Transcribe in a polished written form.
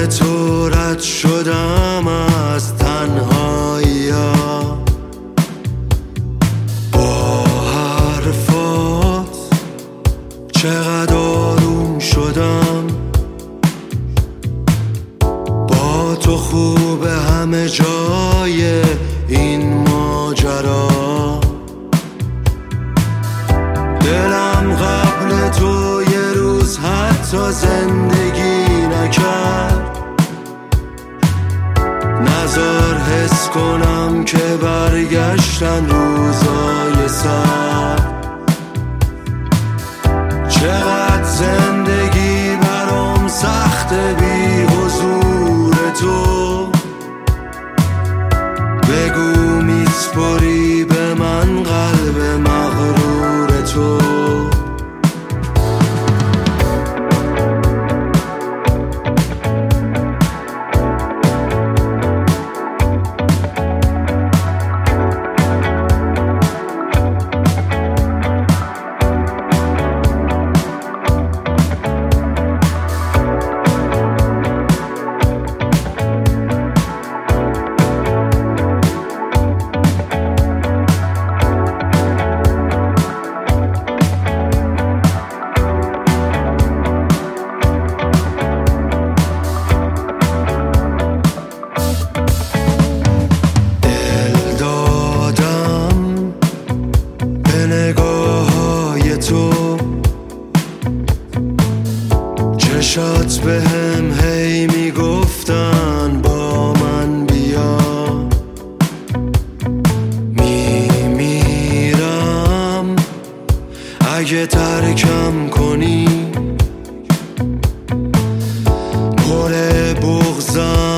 تو رد شدم از تنهایی ها، با حرفات چقدر آروم شدم. با تو خوبه همه جای این ماجرا. دلم قبل تو یه روز حتی زندگی نکرد. نزار حس کنم که برگشتن روزای سر. چقدر زندگی برام سخت بی حضور تو. بگو میسپری به من قلب مغرور تو. نگاه‌های تو چشات بهم هی میگفتن با من بیا. میمیرم اگه ترکم کنی. پر بغضم